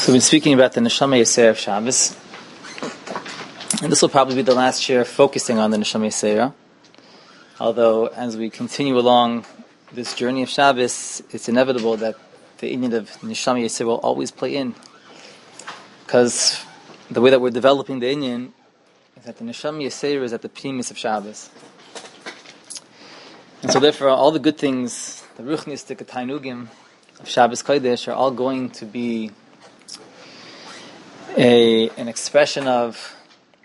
So we've been speaking about the Neshama Yisera of Shabbos, and this will probably be the last year focusing on the Neshama Yisera. Although, as we continue along this journey of Shabbos, it's inevitable that the inyan of Neshama Yisera will always play in, because the way that we're developing the inyan is that the Neshama Yisera is at the premise of Shabbos. And so therefore, all the good things, the ruchnistik tainugim of Shabbos Kodesh, are all going to be an expression of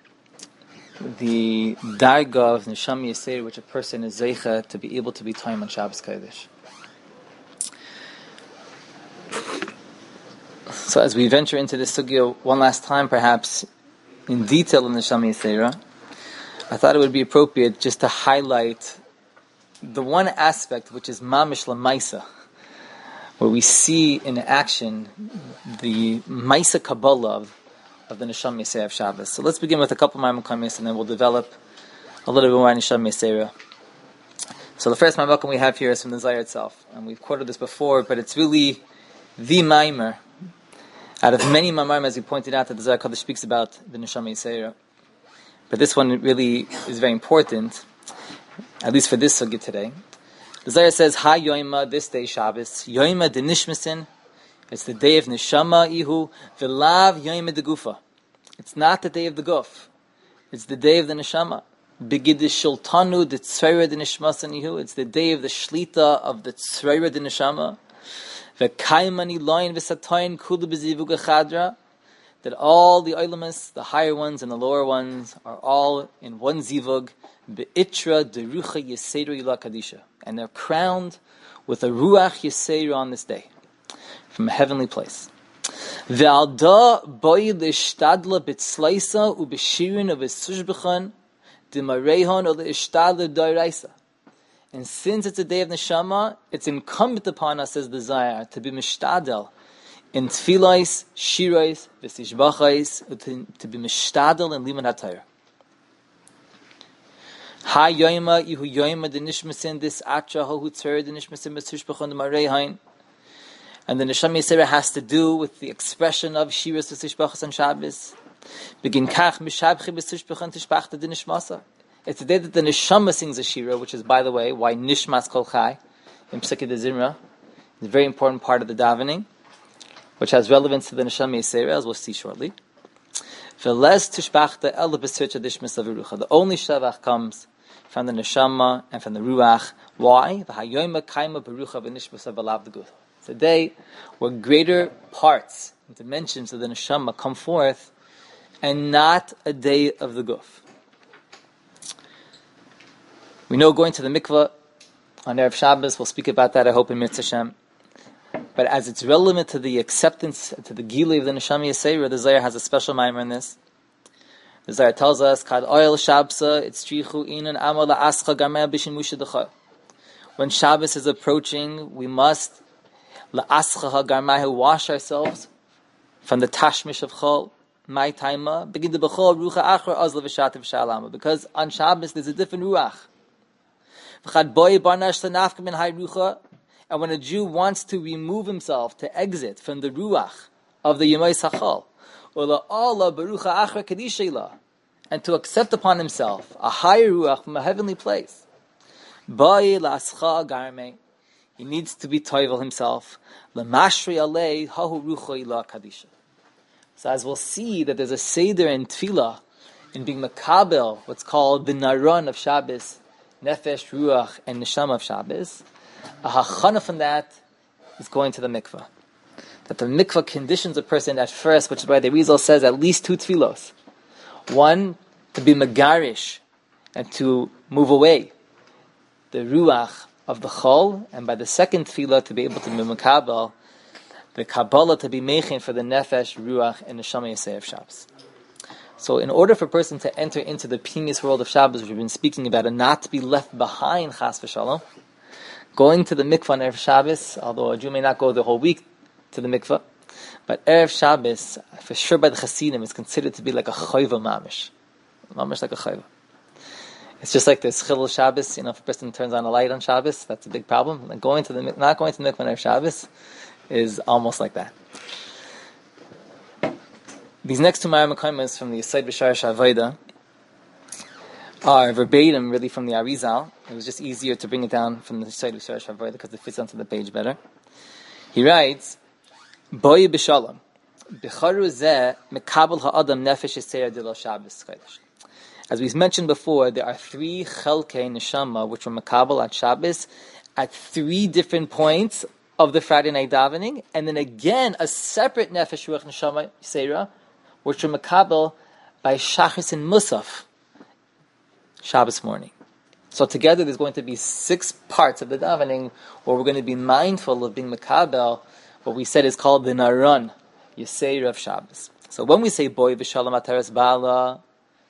the darga of Neshama Yisera, which a person is zeicha to be able to be time on Shabbos Kodesh. So as we venture into this sugya one last time, perhaps in detail in Neshama Yisera, I thought it would be appropriate just to highlight the one aspect which is mamish lamaisa, where we see in action the maisa kabbalah of the Neshama Yisera of Shabbos. So let's begin with a couple of Maimakom and then we'll develop a little bit more on Neshama Yisera. So the first Maimakom we have here is from the Zohar itself, and we've quoted this before, but it's really the Maimer out of many Maimarim, as we pointed out, that the Zohar Kodesh speaks about the Neshama Yisera. But this one really is very important, at least for this sugya today. The Zohar says, Ha Yoima, this day Shabbos, Yoima de Nishmasin, it's the day of Neshama Ihu, V'lav Yoima de Gufa. It's not the day of the Guf. It's the day of the Neshama. Begidish Shultanu de Tzreira de Nishmasan Ihu. It's the day of the Shlita of the Tzreira de Neshama. V'kaimani loin v'satayin kulu b'zivuga chadra. That all the Olamas, the higher ones and the lower ones, are all in one zivug, be'itra derucha yisera ila kadisha. And they're crowned with a ruach yisera on this day, from a heavenly place. Ve'alda boi l'ishtadla b'tzlaisa u'b'shirin u'b'sushbechan d'marehon o l'ishtadla d'oraisa. And since it's a day of Neshama, it's incumbent upon us as the Zohar to be mishtadel in tefilais, shirais, v'sishbachais, to be mishtadel in liman hatayr. Ha yoyma ihu yoyma de nishmasin this atra hohu tzver de nishmasin b'sushbechan d'marehain. And the Neshama Yisera has to do with the expression of shiras v'sishbachas on Shabbos. Begin kach mishabchi b'sushbechan tishbachta de nishmasa. It's the day that the Neshama sings a shira, which is, by the way, why Nishmas Kol Chai in Psikei de Zimra is a very important part of the davening, which has relevance to the Neshama Yisera, as we'll see shortly. The only shavach comes from the Neshama and from the Ruach. Why? It's a day where greater parts and dimensions of the Neshama come forth, and not a day of the Guf. We know going to the mikveh on Erev Shabbos, we'll speak about that, I hope, in Mitzvah Shem. But as it's relevant to the acceptance, to the gilui of the Neshama Yisera, the Zohar has a special maimer in this. The Zohar tells us, Kad oil Shabsa, it's trichu inan amal la'ascha gameh b'shin musha. When Shabbos is approaching, we must la'ascha ha'garmeh, wash ourselves from the tashmish of chol. My taima, begin the b'chol rucha achra azla v'shativ shalama. Because on Shabbos there's a different ruach. And when a Jew wants to remove himself, to exit from the ruach of the Yemai Sachal, and to accept upon himself a higher ruach from a heavenly place, he needs to be toivel himself. So as we'll see that there's a seder in tefillah, in being makabel, what's called the naron of Shabbos, nefesh, ruach, and neshama of Shabbos, a hachana from that is going to the mikveh. That the mikveh conditions a person at first, which is why the Rizal says at least two tefillos. One, to be megarish, and to move away the ruach of the chol, and by the second tefillah to be able to be makabel, the kabbalah to be mechin for the nefesh, ruach, and neshama yisei of Shabbos. So in order for a person to enter into the previous world of Shabbos, which we've been speaking about, and not to be left behind, chas v'shalom, going to the mikvah on Erev Shabbos, although a Jew may not go the whole week to the mikvah, but Erev Shabbos, for sure by the Hasidim, is considered to be like a chayva mamish. Mamish like a chayva. It's just like this Chilul Shabbos, if a person turns on a light on Shabbos, that's a big problem. Like not going to the mikvah on Erev Shabbos is almost like that. These next two Ma'ar Mekaymas from the Yesod B'Sharash Avoda are verbatim, really, from the Arizal. It was just easier to bring it down from the Yesod B'Sharash Avoda because it fits onto the page better. He writes, Boi b'shalom, b'charu zeh mekabel ha'adam nefesh yisera dilo Shabbos chodesh. As we've mentioned before, there are 3 chelkei neshama which were mekabel at Shabbos at 3 different points of the Friday night davening, and then again a separate nefesh ruach neshama yisera which were mekabel by Shachris and Musaf, Shabbos morning. So together there's going to be 6 parts of the davening where we're going to be mindful of being mekabel, what we said is called the Naran, Yisera of Shabbos. So when we say Boi v'shalom ataras bala,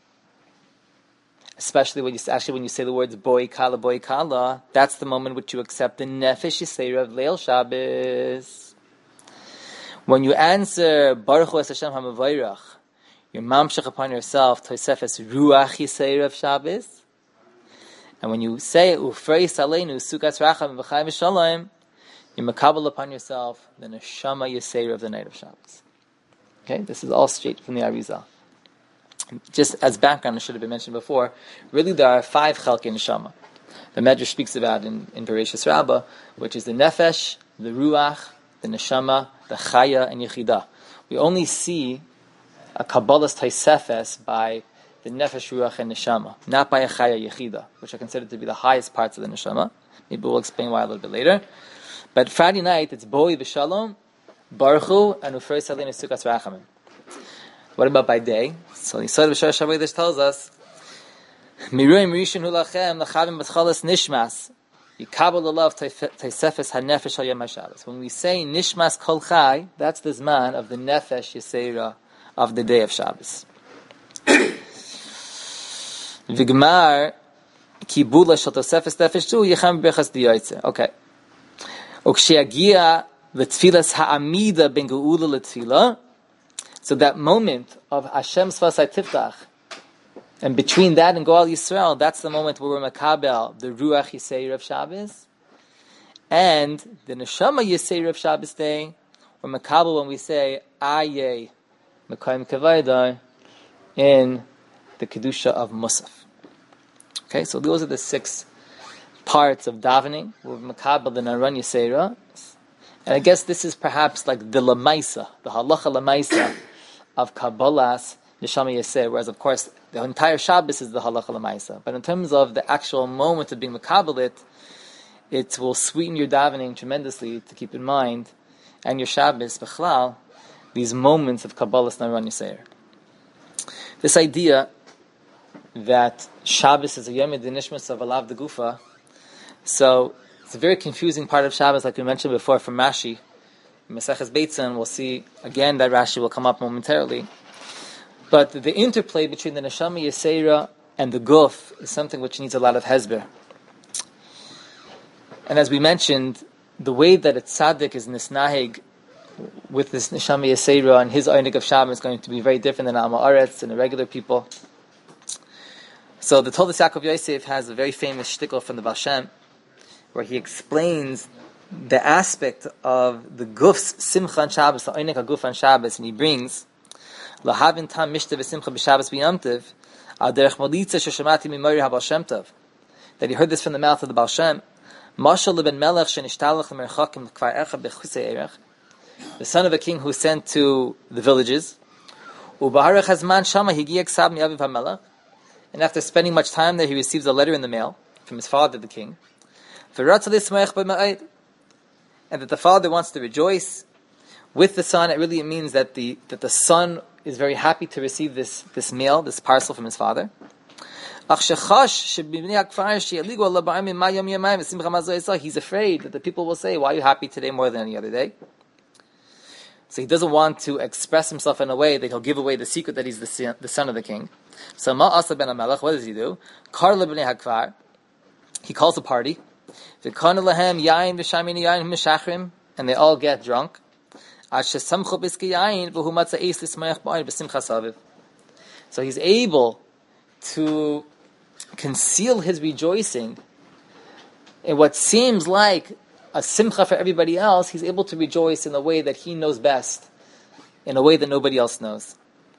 especially when you say the words Boi Kala, that's the moment which you accept the Nefesh Yisera of Leil Shabbos. When you answer Baruch Hu Es Hashem HaMavayrach, you're mamshech upon yourself Tosefes Ruach Yisera of Shabbos. And when you say Ufrei Saleinu Sukas Racham V'chai V'shalom, you're makabel upon yourself the Neshama Yisera of the night of Shabbos. Okay, this is all straight from the Arizal. Just as background, it should have been mentioned before, really there are 5 chelkei neshama. The Medrash speaks about in Bereshis Rabbah, which is the nefesh, the ruach, the neshama, the chaya, and yechidah. We only see a Kabbalah's taisefes by the nefesh, ruach, and neshama, not by a chaya yechidah, which are considered to be the highest parts of the neshama. Maybe we'll explain why a little bit later. But Friday night, it's Boi v'shalom, Baruch Hu, and Ufrei Saleinu Sukas Rachamim. What about by day? So the Yesod B'Sharash Avoda tells us, Miruim Rishon Hu Lachem Lachavim B'Tchalas Nishmas Yikabel Lalav Taisefes HaNefesh Al Yom HaShabbos. When we say Nishmas Kol Chai, that's the Zman of the Nefesh Yisera of the day of Shabbos. Vigmar Kibula Shal Tosefes Nefesh Tu Yechem B'Chas Diyoytze. Okay. Ukshiagia L'Tfilas Ha'amida Ben Geula L'Tfilah. So that moment of Hashem Svasai Tiftach, and between that and Goal Yisrael, that's the moment where we're makabel the Ruach Yisera of Shabbos, and the Neshama Yisera of Shabbos day, we're makabel when we say Aye Mekayim Kavaydai in the Kedusha of Musaf. Okay, so those are the 6 parts of davening. We're makabel the Naran Yisera, and I guess this is perhaps like the Lamaisa, the Halacha Lamaisa of Kabbalah's Neshama Yisera, whereas of course the entire Shabbos is the Halacha Lamaisa. But in terms of the actual moment of being Makabel it will sweeten your davening tremendously to keep in mind, and your Shabbos, B'chlal, these moments of Kabbalah's Naran Yisera. This idea that Shabbos is a Yom Nishmas of Alav Degufa, so it's a very confusing part of Shabbos, like we mentioned before from Rashi. In Maseches Beitzin, we'll see again that Rashi will come up momentarily. But the interplay between the Neshama Yisera and the Guf is something which needs a lot of hezber. And as we mentioned, the way that a tzaddik is nisnahig with this Neshama Yisera and his Einig of Shabbos is going to be very different than Am Haaretz and the regular people. So the Toldos Yaakov Yosef has a very famous shtickle from the Baal Shem, where he explains the aspect of the Guf's Simcha on Shabbos, the Einik HaGuf on Shabbos, and he brings Lahavin Tam Mishta V'Simcha B'Shabbos B'Yamtiv Al Derech Molitza Sheshamati Mimori HaBaal Shem Tov, that he heard this from the mouth of the Baal Shem. Mashal Leben Melech Shenishtalach L'Merchakim L'Kvar Echa B'Chusei Erech, the son of a king who sent to the villages. U'Baharech Hazman Shama Higiya Ksab Mi'aviv HaMelech, and after spending much time there, he receives a letter in the mail from his father, the king. And that the father wants to rejoice with the son. It really means that the son is very happy to receive this mail, this parcel from his father. He's afraid that the people will say, "Why are you happy today more than any other day?" So he doesn't want to express himself in a way that he'll give away the secret that he's the son of the king. So Ma'asa ben HaMelech, what does he do? He calls a party. And they all get drunk. So he's able to conceal his rejoicing in what seems like a simcha for everybody else. He's able to rejoice in a way that he knows best, in a way that nobody else knows.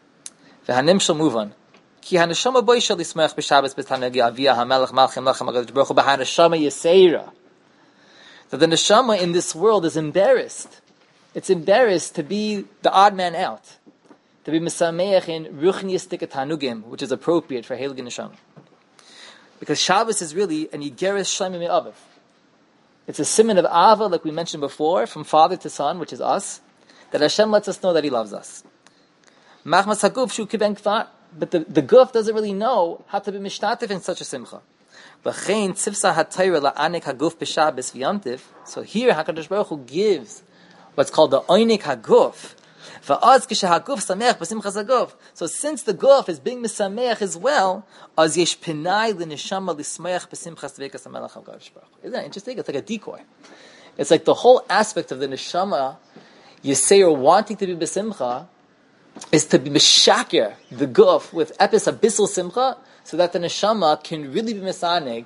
V'hanim shall move on. Ki haneshama boy shall yismech b'Shabbos b'tanegi aviyah hamelech malchim lachem HaKadosh Baruch Hu b'haneshama yiseira. That the neshama in this world is embarrassed. It's embarrassed to be the odd man out, to be misameach in ruchniistik tanugim, which is appropriate for heilige neshama. Because Shabbos is really an igeres shleimim me'aviv. It's a siman of ava, like we mentioned before, from father to son, which is us, that Hashem lets us know that He loves us. Machmas haguf shu kiben kvar, but the guf doesn't really know how to be mishtatif in such a simcha. V'chein tzivsa hatayra la'anik haguf b'Shabbos v'yantiv. So here HaKadosh Baruch Hu gives what's called the oinik haguf. V'az k'shehaguf sameach b'simchas haguf. So since the guf is being misameach as well, az yesh pinai l'neshama l'smeach b'simchas v'ekas hamelech HaKadosh Baruch Hu. Isn't that interesting? It's like a decoy. It's like the whole aspect of the neshama Yisayir wanting to be b'simcha is to be mishaker the guf with epis abyssal simcha, so that the neshama can really be misanig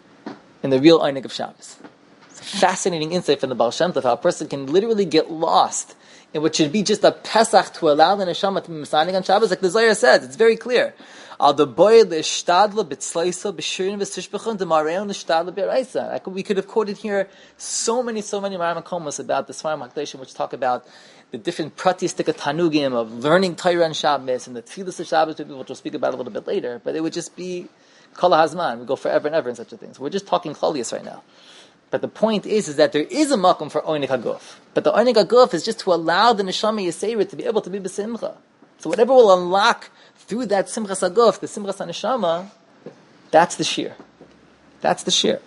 in the real einig of Shabbos. It's a fascinating insight from the Baal Shem Tov, how a person can literally get lost in what should be just a pesach to allow the neshama to be misanig on Shabbos. Like the Zohar says, it's very clear. Al the boy l'ishtadla b'tzleisa b'shirin v'tishbechon d'mareon l'ishtadla b'eraisa. We could have quoted here so many Maram Komos about the Svarim HaKadoshim, which talk about the different pratistik tanugim of learning Torah on Shabbos and the tefillas of Shabbos, which we'll speak about a little bit later. But it would just be kol hazman. We go forever and ever in such a thing. So we're just talking cholius right now. But the point is that there is a makom for oinik haguf. But the oinik haguf is just to allow the neshama yisayrit to be able to be b'simcha. So whatever will unlock through that simchas haguf, the simchas haneshama, that's the shir. That's the shir.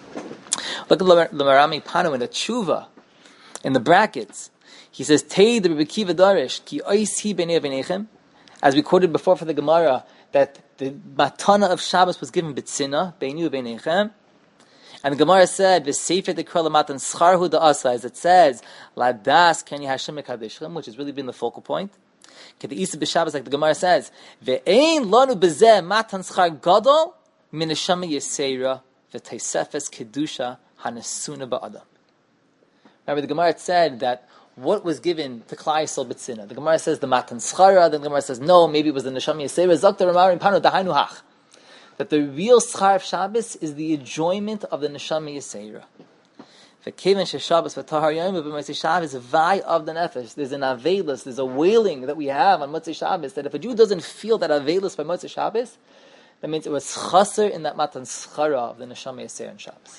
Look at the Marami Panu in the tshuva, in the brackets. He says, Tei the Rebbe Kiva Darish, ki ois hi b'nei v'neichem, as we quoted before for the Gemara, that the matana of Shabbos was given b'tzina, b'nei v'neichem. And the Gemara said, v'sefer dekra l'matan scharhu da'asa, as it says, ladas keni Hashem ekadeshchem, which has really been the focal point. Ke the Isa b'Shabbos, like the Gemara says, ve'ein lanu b'zeh matan schar gadol, min neshama yisera, v'teisefes kedusha hanesuna ba'adam. Remember, the Gemara said that what was given to Klal Yisrael b'tzina? The Gemara says the matan schara. Then the Gemara says no, maybe it was the neshama yisera. Zakta Ramarim Panu Dahainu Hach. That the real schar of Shabbos is the enjoyment of the neshama yisera. V'keven sheShabbos v'tahar yom v'Motzei Shabbos vay of the nefesh. There's an avelus, there's a wailing that we have on Motzei Shabbos. That if a Jew doesn't feel that avelus by Motzei Shabbos, that means it was chaser in that matan schara of the neshama yisera on Shabbos.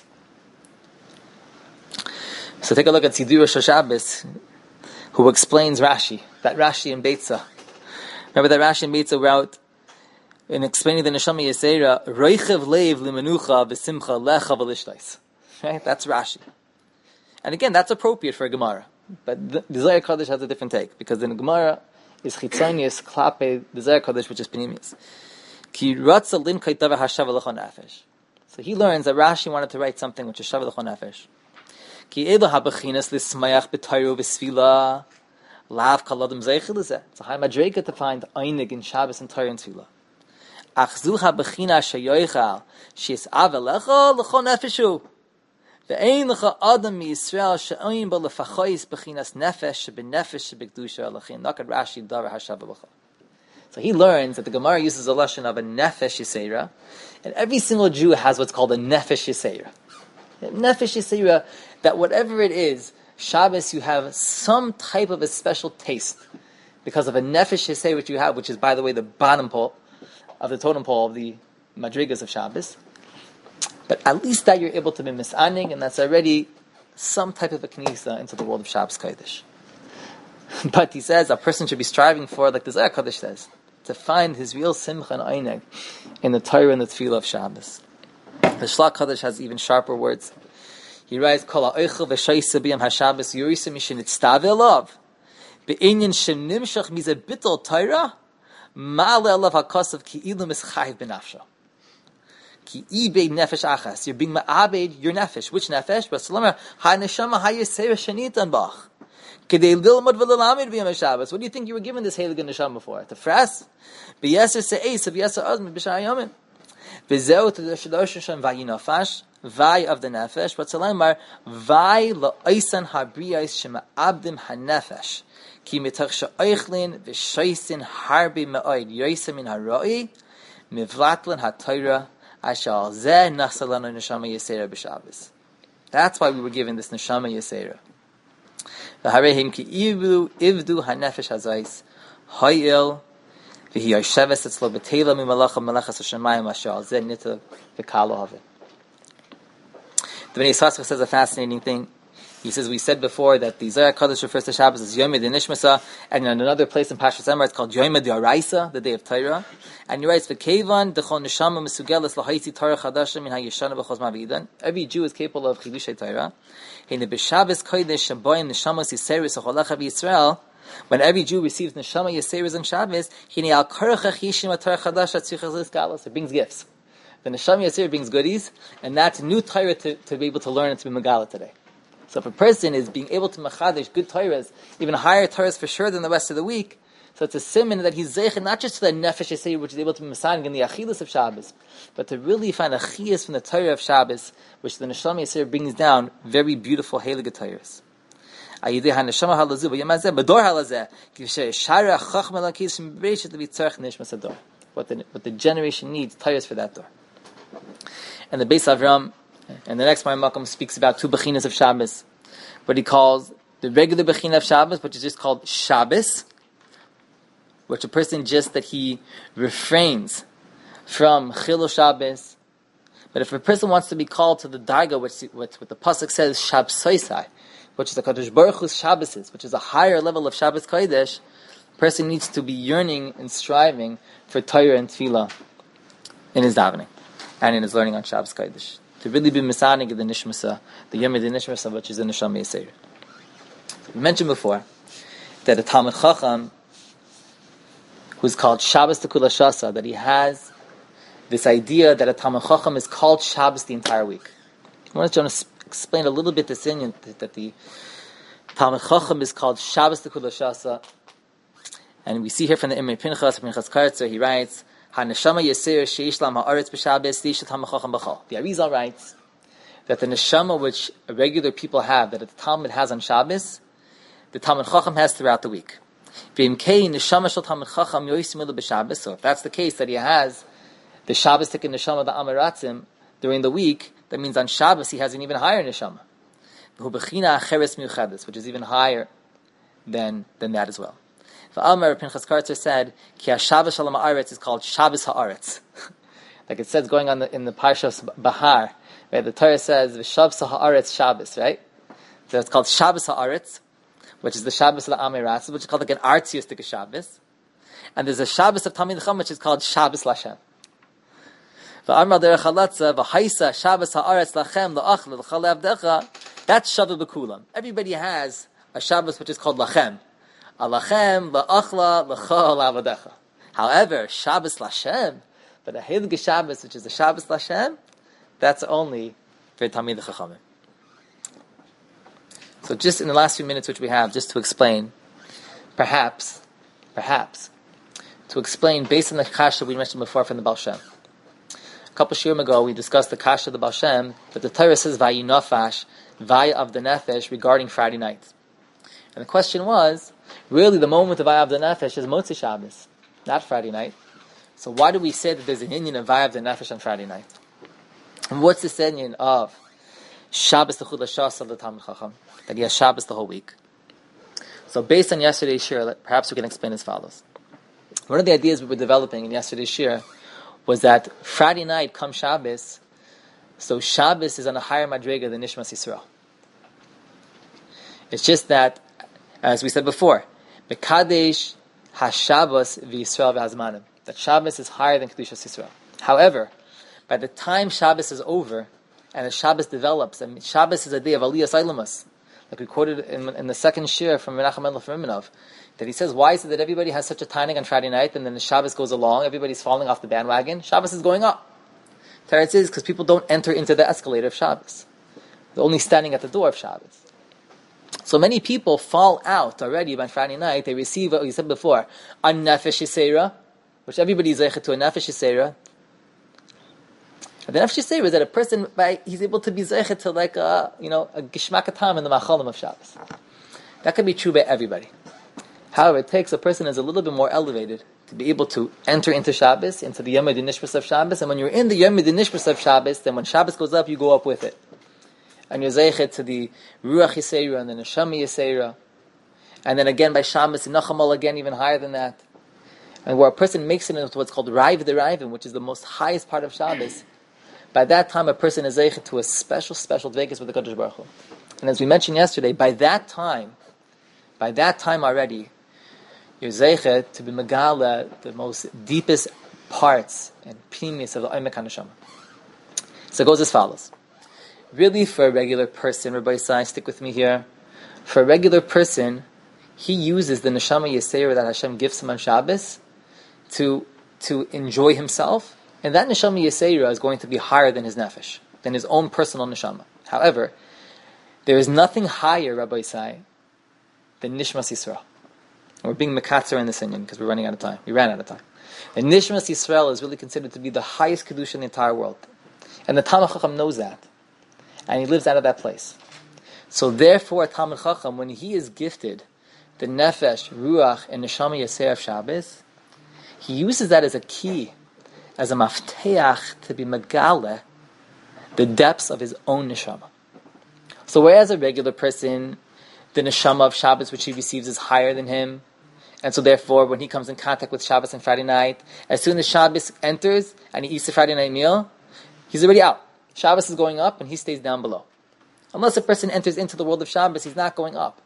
So take a look at Sidur Rosh Shabbos, who explains Rashi, that Rashi in Beitza. Remember that Rashi in Beitza wrote, in explaining the Neshama Yisera, Reichev leiv limenucha v'simcha lecha v'lishtais. Right? That's Rashi. And again, that's appropriate for a Gemara. But the Zohar Kodesh has a different take, because in the Gemara is chitzonius klape the Zohar Kodesh, which is pnimius. Ki ratza linkay davar hashav l'chon nefesh. So he learns that Rashi wanted to write something which is shav l'chon nefesh. Ki edo habechinas lismayach b'tayro v'svila lav kaladim zeichel lezeh. It's a high madrega to find einig in Shabbos and Torah and Tefillah. Ach zu habechina sheyoichal sheis avelecha l'chon nefeshu ve'ein lecha adam miYisrael she'oin ba lefachayis bechinas nefesh shebenefesh shebekdusha lachin. Look at Rashi davar hashav l'cha. So he learns that the Gemara uses a lashon of a nefesh yisera, and every single Jew has what's called a nefesh yisera. Nefesh yisera, that whatever it is, Shabbos you have some type of a special taste because of a nefesh yisera which you have, which is, by the way, the bottom pole of the totem pole of the madrigas of Shabbos. But at least that you're able to be misaning, and that's already some type of a knisa into the world of Shabbos Kodesh. But he says a person should be striving for, like the Zohar Kodesh says, to find his real simcha and eineg in the Torah and the Tefillah of Shabbos. The Shlach Kodesh has even sharper words. He writes, Kol ha'oichel v'shoyse b'yam ha'Shabbos yorisa mishin itztave elav be'inyan shenimshach mize bittul Torah ma'ale elav ha'kosav ki ilu mischayiv b'nafsho ki ibei nefesh achas. You're being ma'abed your nefesh. Which nefesh? But Salamer ha'neshama ha'yisera shenitan bach kedei lilmod v'lilamid b'yam ha'Shabbos. What do you think you were given this heilige neshama for? To fras? B'yeser se'es of yeser azmi b'shar yomin. V'zeu to the Shalosh Hashem vayinafash, vay of the nefesh, but Salamar, vay la'oisan habriyais shema abdim hanefesh, ki mitach sha'oichlin v'shoisin harbi ma'oid yoisa min haroi, mivlatlin ha'toira, ashal zeh nasalano neshama yesera b'Shabbos. That's why we were given this neshama yesera. V'harehim ki ivdu hanefesh hazais, hayil, v'hi yosheves etzlo b'teila mimalacha malachas hashemayim ashal zeh nita v'kalo haveh. The Bnei Yissaschar says a fascinating thing. He says, we said before that the Zohar Kodesh refers to Shabbos as Yom Nishmasa, and in another place in Parshas Emor it's called Yom D'Oraisa, the day of Torah. And he writes, "V'kevan dechol neshama mesugeles lahaisi Torah chadasha min hayishana b'chos ma'vidan." Every Jew is capable of chidushay Torah. Hine b'Shabbos kodesh shaboyim neshamos yiseris acholacha b'Yisrael. When every Jew receives neshama yiseris on Shabbos, hine al korachach yishim Torah chadasha tzrichas galos. It brings gifts. The neshama yisir brings goodies, and that's new Torah to be able to learn and to be megala today. So if a person is being able to machadish good Torahs, even higher Torahs for sure than the rest of the week, so it's a siman that he's zeichet not just to the nefesh yisir, which is able to be masanig in the achilas of Shabbos, but to really find a chiyas from the Torah of Shabbos, which the neshama yisir brings down very beautiful heilige Torahs. Ayidei haneshama halazu v'yamazeh b'dor halazeh k'vishay shara chachma lakis sh'mbreishet levi tzarech nishmas ador. What the generation needs, Torahs for that door. And the Beis Avram, and the next Makom speaks about two bechinas of Shabbos, what he calls the regular bechina of Shabbos, which is just called Shabbos, which a person just that he refrains from Chilul Shabbos. But if a person wants to be called to the Darga, which the pasuk says Shabsoisai, which is the Kadosh Baruch Hu's Shabbos, which is a higher level of Shabbos Kodesh, a person needs to be yearning and striving for Torah and Tefillah in his davening and in his learning on Shabbos Kodesh, to really be misanig the nishmasa, the yom nishmasa, which is the neshama yisir. We mentioned before that a Talmid Chacham, who's called Shabbos Tekula Shasa, that he has this idea that a Talmid Chacham is called Shabbos the entire week. I want to explain a little bit this in that the Talmid Chacham is called Shabbos Tekula Shasa, and we see here from the Imrei Pinchas Kartzer, he writes, the Arizal writes that the neshama which regular people have, that the Talmud has on Shabbos, the Talmid Chacham has throughout the week. So if that's the case, that he has the Shabbos tikkun neshama, the Amaratzim, during the week, that means on Shabbos he has an even higher neshama, which is even higher than that as well. Amar Pinchas Kartzer said, "Ki Shabbos Shalom Haaretz is called Shabbos Haaretz." Like it says going on in the Parshas Bahar, right? The Torah says Shabbos Haaretz Shabbos, right? So it's called Shabbos Haaretz, which is the Shabbos of the Amiratz, which is called like an artiistic Shabbos. And there's a Shabbos of Talmid Chacham, which is called Shabbos Lashem. Amar Derech Halatza v'Haisa Shabbos Haaretz Lachem La'achla L'Chalev Decha. That's Shavuot B'Kulam. Everybody has a Shabbos which is called Lachem. Alachem la'achla l'chol avodecha. However, Shabbos Lashem, but a Heilige Shabbos, which is the Shabbos Lashem, that's only for Talmidei Chachamim. So just in the last few minutes which we have, just to explain, perhaps, to explain based on the kasha we mentioned before from the Baal Shem. A couple of shiurim ago, we discussed the kasha of the Baal Shem, that the Torah says vayinafash, vaya of the nefesh, regarding Friday night. And the question was, really the moment of Vayav the Nefesh is Motzi Shabbos, not Friday night. So why do we say that there's an Indian of Vayav the Nefesh on Friday night? And what's the Indian of Shabbos Techud L'Shas of the Talmid Chacham, that he has Shabbos the whole week? So based on yesterday's shir, perhaps we can explain as follows. One of the ideas we were developing in yesterday's shir was that Friday night comes Shabbos, so Shabbos is on a higher madrega than Nishmas Yisrael. It's just that, as we said before, Mekadesh HaShabbos v'Yisrael v'Hazmanim, that Shabbos is higher than Kedushas Yisrael. However, by the time Shabbos is over, and as Shabbos develops, and Shabbos is a day of Aliyas Eilamas, like we quoted in the second shir from Menachem Mendel from Rimanov, that he says, why is it that everybody has such a timing on Friday night, and then the Shabbos goes along, everybody's falling off the bandwagon, Shabbos is going up. Teretz is because people don't enter into the escalator of Shabbos. They're only standing at the door of Shabbos. So many people fall out already by Friday night. They receive what we said before, a nefesh yisera, which everybody is zeichet to a nefesh yisera. And the Nefesh Yisera is that a person, he's able to be zeichet to like a gishmak time in the machalim of Shabbos. That can be true by everybody. However, it takes a person who's a little bit more elevated to be able to enter into Shabbos, into the Yom Nishmas of Shabbos. And when you're in the Yom Nishmas of Shabbos, then when Shabbos goes up, you go up with it. And you're zeichet to the Ruach Yisera and the Neshama Yisera. And then again by Shabbos, in Nachamal again even higher than that. And where a person makes it into what's called Raiv the Raivim, which is the most highest part of Shabbos, by that time a person is zeichet to a special dvekas with the Kadosh Baruch Hu. And as we mentioned yesterday, by that time already, you're zeichet to be megala the most deepest parts and pnimis of the Omek HaNeshama. So it goes as follows. Really, for a regular person, Rabbi Isai, stick with me here. For a regular person, he uses the Neshama Yisera that Hashem gives him on Shabbos to enjoy himself, and that Neshama Yisera is going to be higher than his Nefesh, than his own personal Neshama. However, there is nothing higher, Rabbi Isai, than Nishmas Yisrael. And we're being Mekatzer in this inyan because we're running out of time. We ran out of time. And Nishmas Yisrael is really considered to be the highest Kedusha in the entire world. And the Talmid Chacham knows that. And he lives out of that place. So therefore, a Talmid Chacham, when he is gifted the Nefesh, Ruach, and Neshama Yisera of Shabbos, he uses that as a key, as a mafteach to be megale the depths of his own neshama. So whereas a regular person, the neshama of Shabbos which he receives is higher than him, and so therefore when he comes in contact with Shabbos on Friday night, as soon as Shabbos enters and he eats the Friday night meal, he's already out. Shabbos is going up and he stays down below. Unless a person enters into the world of Shabbos, he's not going up.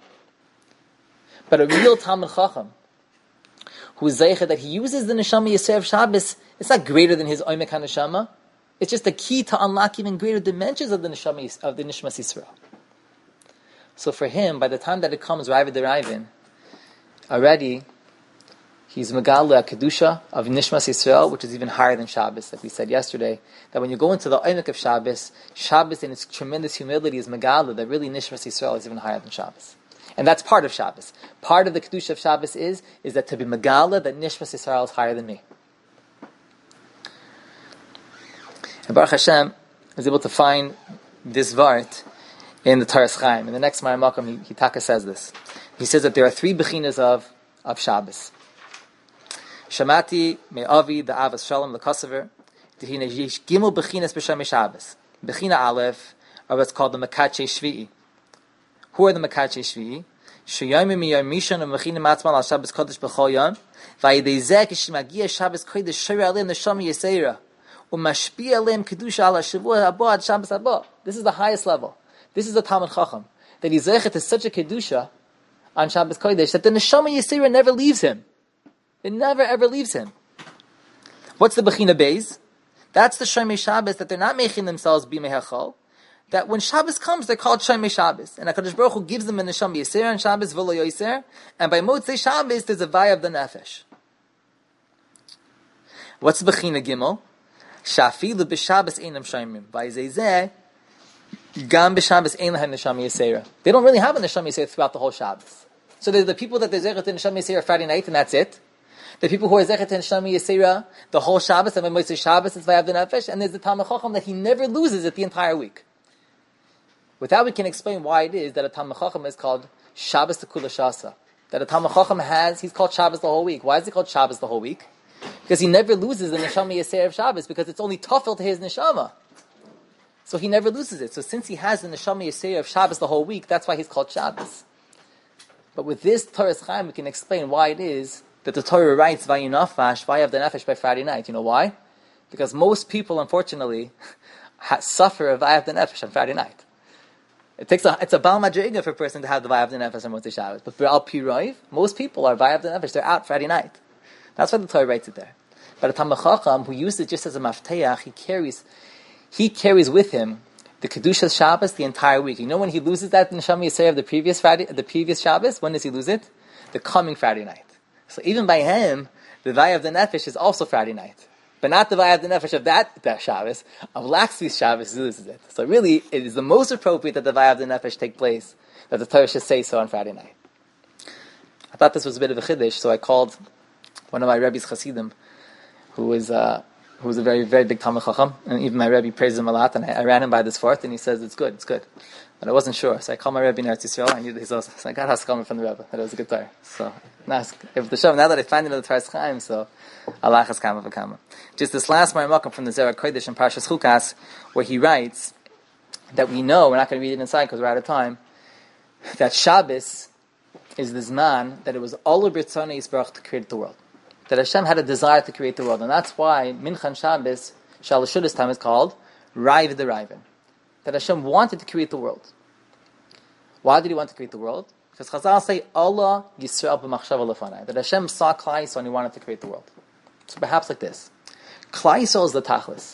But a real Talmid Chacham, who is zeicha that he uses the Neshama Yisera of Shabbos, it's not greater than his Omek HaNeshama. It's just a key to unlock even greater dimensions of the Neshama of the Nishmas Yisrael. So for him, by the time that it comes Raiv the Raivin, already he's Megala Kedusha of Nishmas Yisrael, which is even higher than Shabbos, like we said yesterday. That when you go into the Omek of Shabbos, Shabbos in its tremendous humility is Megala, that really Nishmas Yisrael is even higher than Shabbos. And that's part of Shabbos. Part of the Kedusha of Shabbos is that to be Megala, that Nishmas Yisrael is higher than me. And Baruch Hashem is able to find this Vart in the Taras Chaim. In the next Ma'ar Makom, he Taka says this. He says that there are three bechinas of Shabbos. Shamati me'avi the Avas Shalom l'Kosover. Tehina yish gimel bechinas b'shem Shabbos. Bechina Aleph are what's called the Mekache Shvi'i. Who are the Mekache Shvi'i? Sheyayim miyayim mishon u'mechina matzmal al Shabbos Kodesh b'chol yom. Vayidei zeh kishmagia Shabbos Kodesh shira alim neshama Yisera. Umashpi alim kedusha ala shavua haba ad Shabbos haba. This is the highest level. This is the Talmid Chacham. That he's zeichet to such a kedusha on Shabbos Kodesh that the neshama Yisera never leaves him. It never ever leaves him. What's the Bechina Beis? That's the Shomei Shabbos that they're not making themselves be mehechal. That when Shabbos comes, they're called Shomei Shabbos. And HaKadosh Baruch Hu gives them a Neshama Yisera on Shabbos, V'lo Yoser. And by Motzei Shabbos, there's a Vaya of the Nefesh. What's Bechina Gimel? Shafilu b'Shabbos einam Shomim. Vayzezeh, Gam b'Shabbos ein lahem Neshama Yisera. They don't really have a Neshama Yisera throughout the whole Shabbos. So there's the people that they're Zechet in Neshama Yisera Friday night, and that's it. The people who are Zechet and Neshama Yisera the whole Shabbos, and when Motzei Shabbos, it's Vayav the Nefesh, and there's the Talmid Chacham that he never loses it the entire week. With that, we can explain why it is that a Talmid Chacham is called Shabbos Tekula Shasa. That a Talmid Chacham he's called Shabbos the whole week. Why is he called Shabbos the whole week? Because he never loses the Neshama Yisera of Shabbos, because it's only tafel to his Neshama. So he never loses it. So since he has the Neshama Yisera of Shabbos the whole week, that's why he's called Shabbos. But with this Taras Chaim, we can explain why it is that the Torah writes Vayinafash, Vayav the Nefesh by Friday night. You know why? Because most people, unfortunately, suffer of Vayav the Nefesh on Friday night. It's a Baal Madriga for a person to have the Vayav the Nefesh on Motzei Shabbos. But for Al Piraiv, most people are Vayav the Nefesh. They're out Friday night. That's why the Torah writes it there. But a Talmid Chacham who used it just as a mafteach, he carries with him the Kedusha Shabbos the entire week. You know when he loses that Neshama Yisera of the previous Shabbos? When does he lose it? The coming Friday night. So even by him, the Vayav of the Nefesh is also Friday night. But not the Vayav of the Nefesh of that Shabbos. Of Laxvi's Shabbos, he loses it. So really, it is the most appropriate that the Vayav of the Nefesh take place, that the Torah should say so on Friday night. I thought this was a bit of a chiddush, so I called one of my Rebbe's Chassidim, who is who was a very, very big Talmid Chacham, and even my Rebbe praised him a lot, and I ran him by this fort, and he says, it's good. But I wasn't sure, so I called my Rebbe in Eretz Yisrael, and I got Haskama from the Rebbe, that it was a good Torah. So, now that I find it in the Torah's Chaim, so Allah Haskama v'kama. Just this last Maramakim from the Zohar Kodesh in Parshas Chukas, where he writes that we know, we're not going to read it inside because we're out of time, that Shabbos is this man, that it was all of B'ritzonei Yisbarach to create the world. That Hashem had a desire to create the world. And that's why Minchan Shabbos, Shalashudas time is called Raiv the Raivin. That Hashem wanted to create the world. Why did he want to create the world? Because Chazal say, Allah Yisrael b'machshava lefanai. That Hashem saw Klal Yisrael and he wanted to create the world. So perhaps like this. Klal Yisrael is the Tachlis.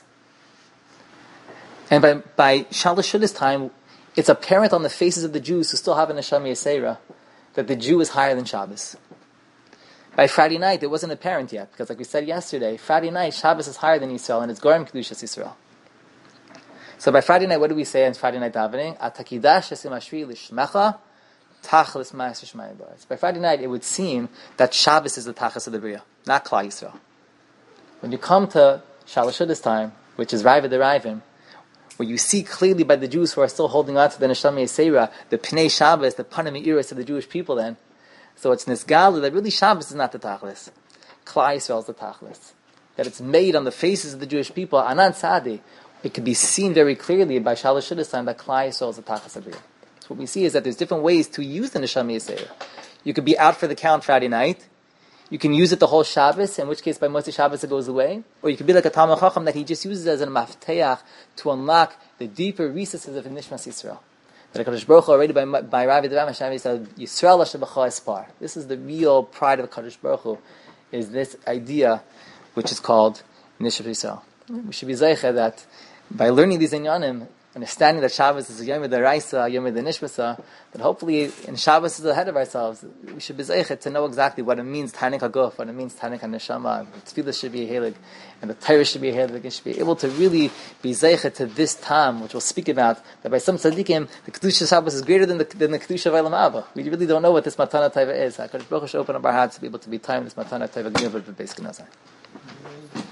And by Shalashudas time, it's apparent on the faces of the Jews who still have an Neshama Yisera that the Jew is higher than Shabbos. By Friday night, it wasn't apparent yet, because like we said yesterday, Friday night, Shabbos is higher than Yisrael, and it's Gorem Kedushas Yisrael. So by Friday night, what do we say on Friday night davening? Atakidash esim ashri lishmecha, tachlis ma'aser shmayim b'aretz. By Friday night, it would seem that Shabbos is the tachlis of the Bria, not Klal Yisrael. When you come to Shalashudas time, which is Raiva the Raivim, where you see clearly by the Jews who are still holding on to the Neshama Yisera, the Pnei Shabbos, the Panim Eiros of the Jewish people then, so it's Nisgalu that really Shabbos is not the Tachlis. Klal Yisrael is the Tachlis. That it's made on the faces of the Jewish people, Anan Sadi, it could be seen very clearly by Shalosh Shidduch time that Klal Yisrael is the Tachlis Abriya. So what we see is that there's different ways to use the Neshama Yisera. You could be out for the count Friday night, you can use it the whole Shabbos, in which case by Moshe Shabbos it goes away, or you could be like a Talmid Chacham that he just uses it as a mafteach to unlock the deeper recesses of Nishmas Yisrael. That HaKadosh Baruch Hu already by Ravi Devam Hashem said, Yisrael Hashem b'chol espar. This is the real pride of HaKadosh Baruch Hu, is this idea which is called Nishmas Yisrael. We should be zeicha that by learning these inyanim, understanding that Shabbos is a Yom D'Oraisa, Yom D'Nishmasa, that hopefully in Shabbos is ahead of ourselves. We should be zeichet to know exactly what it means Tanik HaGuf, what it means Tanik HaNeshama, the Tefillah should be a Helig, and the Torah should be a Helig, and should be able to really be zeichet to this time, which we'll speak about, that by some tzaddikim, the Kedusha Shabbos is greater than the Kedusha of Eilam Abba. We really don't know what this Matana Taiva is. HaKadosh Baruch Hu should open up our hearts to be able to be time this Matana Taiva Gniva B'Beis Genazai.